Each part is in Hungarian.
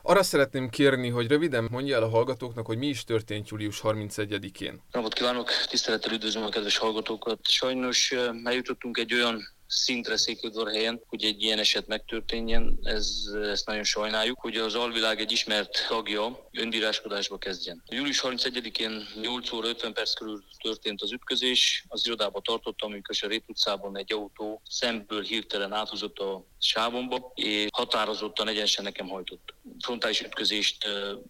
Arra szeretném kérni, hogy röviden mondja el a hallgatóknak, hogy mi is történt július 31-én. Napot kívánok, tisztelettel üdvözlöm a kedves hallgatókat. Sajnos eljutottunk egy olyan szintre Székelyudvarhelyen, hogy egy ilyen eset megtörténjen, ezt nagyon sajnáljuk, hogy az alvilág egy ismert tagja önbíráskodásba kezdjen. Július 31-én 8 óra 50 perc körül történt az ütközés, az irodába tartottam, amikor a Rét utcában egy autó szemből hirtelen áthúzott a sávomba, és határozottan egyenesen nekem hajtott. Frontális ütközést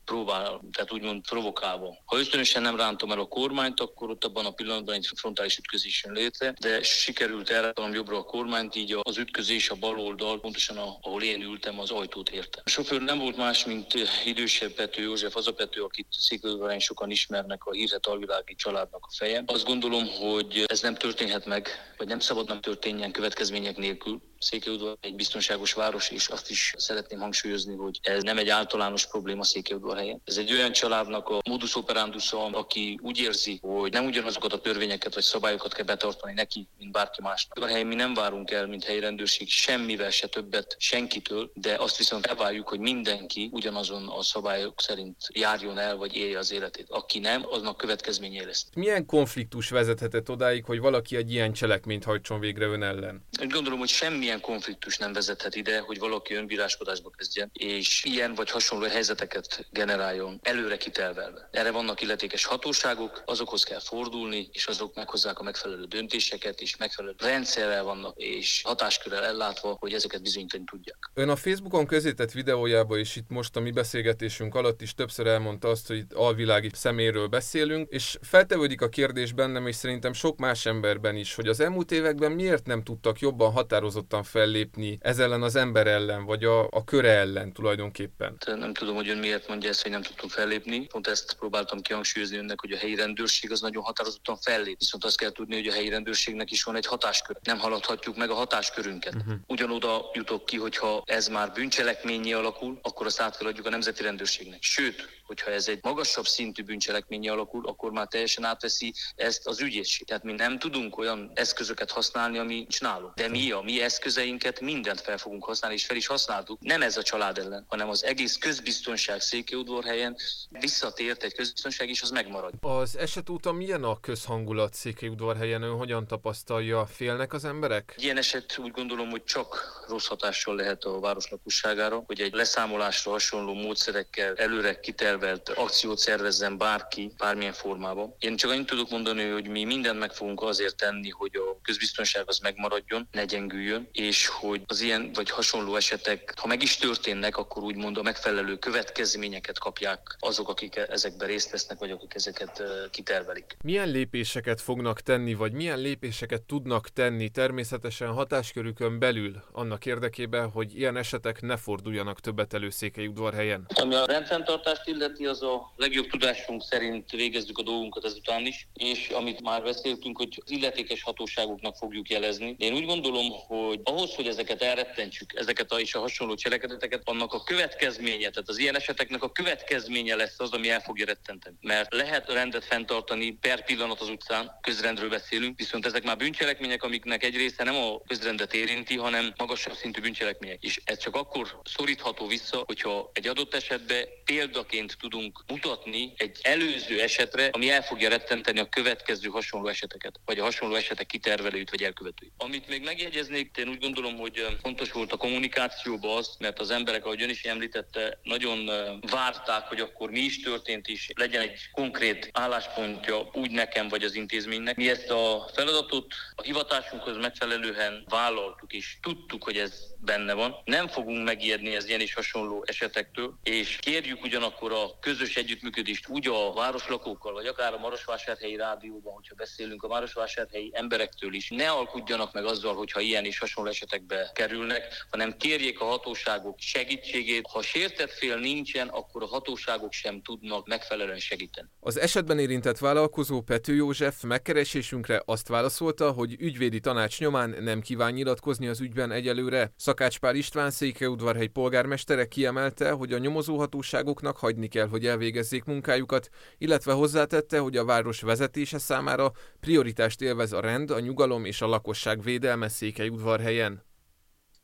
tehát úgymond provokálva. Ha ösztönösen nem rántam el a kormányt, akkor ott abban a pillanatban egy frontális ütközés jön létre, de sikerült elrántanom jobbra a kormányt, így az ütközés a bal oldal, pontosan ahol én ültem, az ajtót érte. A sofőr nem volt más, mint idősebb Pető József, az a Pető, akit Székelyudvarhelyen sokan ismernek, a hírhedt alvilági családnak a feje. Azt gondolom, hogy ez nem történhet meg, vagy nem szabadna történjen következmények nélkül. Székelyudvar egy biztonságos város, és azt is szeretném hangsúlyozni, hogy ez nem egy általános probléma Székelyudvarhelyen. Ez egy olyan családnak a modus operandusa, aki úgy érzi, hogy nem ugyanazokat a törvényeket vagy szabályokat kell betartani neki, mint bárki más. Udvarhelyen mi nem várunk el, mint helyi rendőrség, semmivel se többet senkitől, de azt viszont elvárjuk, hogy mindenki ugyanazon a szabályok szerint járjon el, vagy élje az életét. Aki nem, aznak következménye lesz. Milyen konfliktus vezethetett odáig, hogy valaki egy ilyen cselekményt hajtson végre ön ellen? Úgy gondolom, hogy semmilyen konfliktus nem vezethet ide, hogy valaki önbíráskodásba kezdjen, és ilyen vagy hasonló helyzeteket generáljon előre kitervelve. Erre vannak illetékes hatóságok, azokhoz kell fordulni, és azok meghozzák a megfelelő döntéseket, és megfelelő rendszerrel vannak, és hatáskörrel ellátva, hogy ezeket bizonyítani tudják. Ön a Facebookon közzétett videójába, és itt most a mi beszélgetésünk alatt is többször elmondta azt, hogy itt alvilági szeméről beszélünk, és feltevődik a kérdés bennem, és szerintem sok más emberben is, hogy az elmúlt években miért nem tudtak jobban határozottan fellépni ez ellen az ember ellen, vagy a köre ellen tulajdonképpen. Nem tudom, hogy ön miért mondja ezt, hogy nem tudtunk fellépni. Pont ezt próbáltam kihangsúlyozni önnek, hogy a helyi rendőrség az nagyon határozottan fellép. Viszont azt kell tudni, hogy a helyi rendőrségnek is van egy hatáskör. Nem haladhatjuk meg a hatáskörünket. Ugyanoda jutok ki, hogyha ez már bűncselekménnyé alakul, akkor azt át kell adjuk a nemzeti rendőrségnek. Sőt, hogyha ez egy magasabb szintű bűncselekménnyé alakul, akkor már teljesen átveszi ezt az ügyészség. Tehát mi nem tudunk olyan eszközöket használni, ami nincs nálunk. De mi a mi eszközeinket mindent fel fogunk használni, és fel is használtuk. Nem ez a család ellen, hanem az egész közbiztonság Székelyudvarhelyen visszatért egy közbiztonság, és az megmarad. Az eset óta milyen a közhangulat Székelyudvarhelyen? Ön hogyan tapasztalja? Félnek az emberek? Ilyen eset úgy gondolom, hogy csak rossz hatással lehet a város lakosságára, hogy egy leszámolásra hasonló módszerekkel előre kitervelt akciót szervezzen bárki, bármilyen formában. Én csak annyit tudok mondani, hogy mi mindent meg fogunk azért tenni, hogy a közbiztonság az megmaradjon, ne gyengüljön, és hogy az ilyen vagy hasonló esetek, ha meg is történnek, akkor úgymond a megfelelő következményeket kapják azok, akik ezekben részt vesznek, vagy akik ezeket kitervelik. Milyen lépéseket fognak tenni, vagy milyen lépéseket tudnak tenni természetesen hatáskörükön belül annak érdekében, hogy ilyen esetek ne forduljanak többet elő Székelyudvarhelyen? Ami a rendfenntartást illeti, az a legjobb tudásunk szerint végezzük a dolgunkat ezután is, és amit már beszéltünk, hogy az illetékes hatóságoknak fogjuk jelezni. Én úgy gondolom, hogy ahhoz, hogy ezeket elrettentsük, ezeket és a hasonló cselekedeteket, annak a következménye, tehát az ilyen eseteknek a következménye lesz az, ami el fogja rettenteni. Mert lehet rendet fenntartani per pillanat az utcán, közrendről beszélünk, viszont ezek már bűncselekmények, amiknek egy része nem a közrendet érinti, hanem magasabb szintű bűncselekmények. És ez csak akkor szorítható vissza, hogyha egy adott esetben példaként tudunk mutatni egy előző esetre, ami el fogja rettenteni a következő hasonló eseteket, vagy a hasonló esetek kitervelőit vagy elkövetőit. Amit még megjegyeznék, én úgy gondolom, hogy fontos volt a kommunikációban az, mert az emberek, ahogy ön is említette, nagyon várták, hogy akkor mi is történt is, legyen egy konkrét álláspontja úgy nekem vagy az intézménynek. Mi ezt a feladatot a hivatásunkhoz megfelelően vállaltuk, és tudtuk, hogy ez benne van. Nem fogunk megijedni az ilyen és hasonló esetektől, és kérjük ugyanakkor a közös együttműködést úgy a városlakókkal, vagy akár a Marosvásárhelyi rádióban, hogyha beszélünk a marosvásárhelyi emberektől is, ne alkudjanak meg azzal, hogyha ilyen és hasonló esetekbe kerülnek, hanem kérjék a hatóságok segítségét. Ha sértett fél nincsen, akkor a hatóságok sem tudnak megfelelően segíteni. Az esetben érintett vállalkozó Pető József megkeresésünkre azt válaszolta, hogy ügyvédi tanács nyomán nem kíván nyilatkozni az ügyben egyelőre. Szakács Pál István Székelyudvarhelyi polgármestere kiemelte, hogy a nyomozóhatóságoknak hagyni kell, hogy elvégezzék munkájukat, illetve hozzátette, hogy a város vezetése számára prioritást élvez a rend, a nyugalom és a lakosság védelme Székelyudvarhelyen.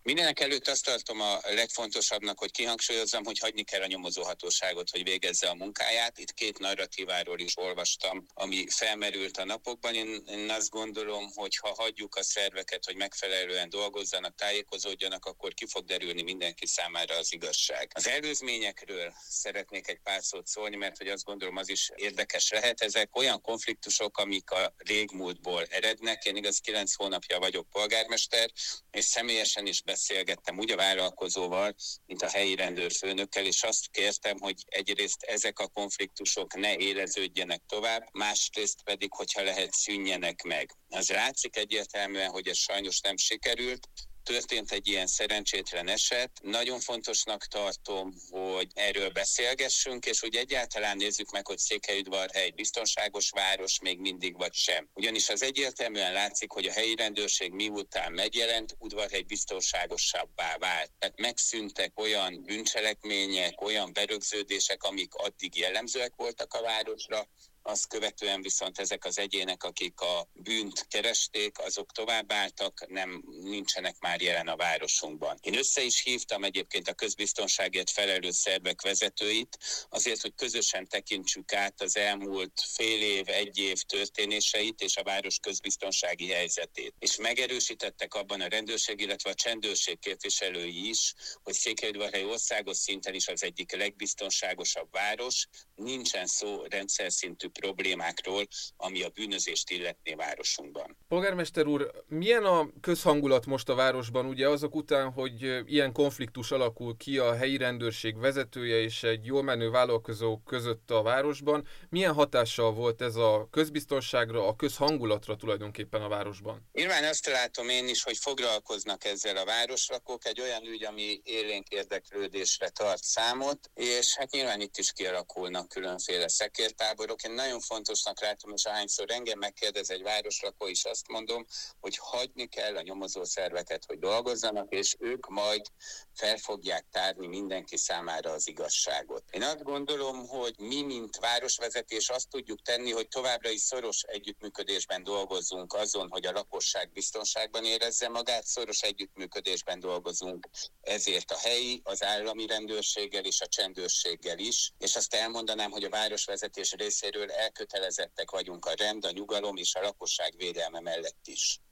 Mindenek előtt azt tartom a legfontosabbnak, hogy kihangsúlyozzam, hogy hagyni kell a nyomozóhatóságot, hogy végezze a munkáját. Itt két narratíváról is olvastam, ami felmerült a napokban. Én azt gondolom, hogy ha hagyjuk a szerveket, hogy megfelelően dolgozzanak, tájékozódjanak, akkor ki fog derülni mindenki számára az igazság. Az előzményekről szeretnék egy pár szót szólni, mert hogy azt gondolom, az is érdekes lehet. Ezek olyan konfliktusok, amik a régmúltból erednek. Én igaz 9 hónapja vagyok polgármester, és személyesen is beszélgettem úgy a vállalkozóval, mint a helyi rendőrfőnökkel, és azt kértem, hogy egyrészt ezek a konfliktusok ne éleződjenek tovább, másrészt pedig, hogyha lehet, szűnjenek meg. Az látszik egyértelműen, hogy ez sajnos nem sikerült. Történt egy ilyen szerencsétlen eset. Nagyon fontosnak tartom, hogy erről beszélgessünk, és úgy egyáltalán nézzük meg, hogy Székelyudvarhely biztonságos város még mindig vagy sem. Ugyanis az egyértelműen látszik, hogy a helyi rendőrség miután megjelent, Udvarhely biztonságosabbá vált. Tehát megszűntek olyan bűncselekmények, olyan berögződések, amik addig jellemzőek voltak a városra. Azt követően viszont ezek az egyének, akik a bűnt keresték, azok továbbálltak, nincsenek már jelen a városunkban. Én össze is hívtam egyébként a közbiztonságért felelős szervek vezetőit, azért, hogy közösen tekintsük át az elmúlt fél év, egy év történéseit és a város közbiztonsági helyzetét. És megerősítettek abban a rendőrség, illetve a csendőrség képviselői is, hogy Székelyudvarhely országos szinten is az egyik legbiztonságosabb város, nincsen szó rendszer szintű problémákról, ami a bűnözést illetné városunkban. Polgármester úr, milyen a közhangulat most a városban, ugye azok után, hogy ilyen konfliktus alakul ki a helyi rendőrség vezetője és egy jól menő vállalkozó között a városban, milyen hatással volt ez a közbiztonságra, a közhangulatra tulajdonképpen a városban? Nyilván azt látom én is, hogy foglalkoznak ezzel a városlakók, egy olyan ügy, ami élénk érdeklődésre tart számot, és hát nyilván itt is kialakulnak különféle szekértáborok. Én nagyon fontosnak látom, és ahányszor engem megkérdez egy városlakó is, azt mondom, hogy hagyni kell a nyomozószerveket, hogy dolgozzanak, és ők majd fel fogják tárni mindenki számára az igazságot. Én azt gondolom, hogy mi, mint városvezetés azt tudjuk tenni, hogy továbbra is szoros együttműködésben dolgozzunk azon, hogy a lakosság biztonságban érezze magát, szoros együttműködésben dolgozunk ezért a helyi, az állami rendőrséggel és a csendőrséggel is, és azt elmondanám, hogy a városvezetés részéről elkötelezettek vagyunk a rend, a nyugalom és a lakosság védelme mellett is.